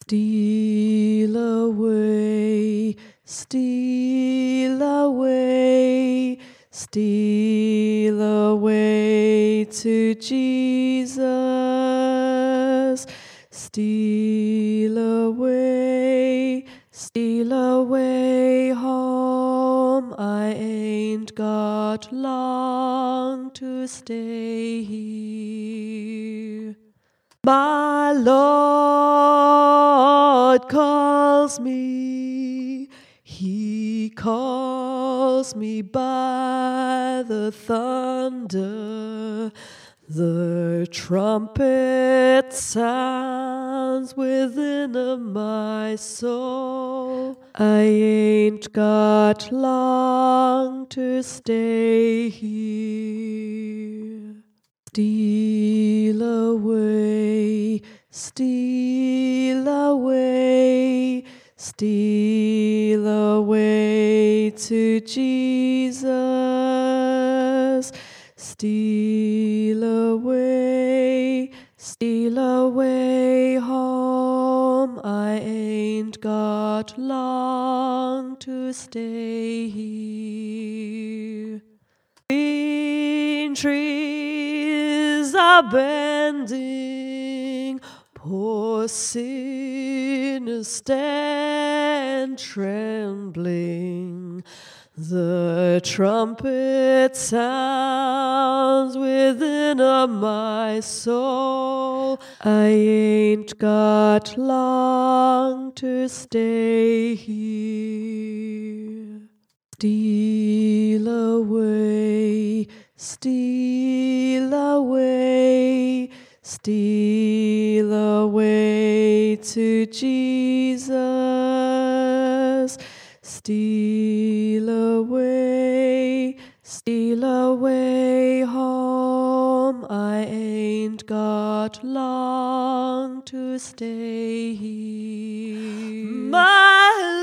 Steal away, steal away, steal away to Jesus. Steal away home. I ain't got long to stay here. My Lord calls me, He calls me by the thunder. The trumpet sounds within my soul. I ain't got long to stay here. Steal away, steal away, steal away to Jesus. Steal away home. I ain't got long to stay here. Green trees are bending, poor sinners stand trembling. The trumpet sounds within my soul. I ain't got long to stay here. Steal away, steal away, steal away to Jesus. Steal away home. I ain't got long to stay here. My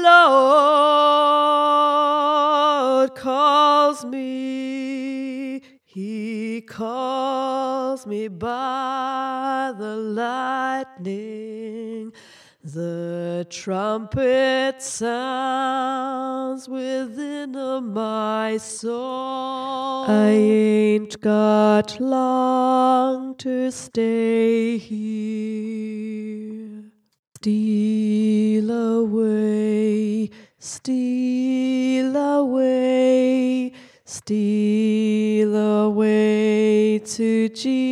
Lord calls me, He calls me by the lightning. The trumpet sounds within my soul. I ain't got long to stay here. Steal away, steal away, steal away to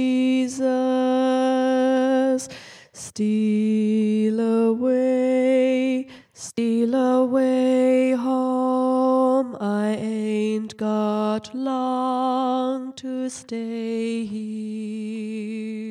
Jesus. Steal away home. I ain't got long to stay here.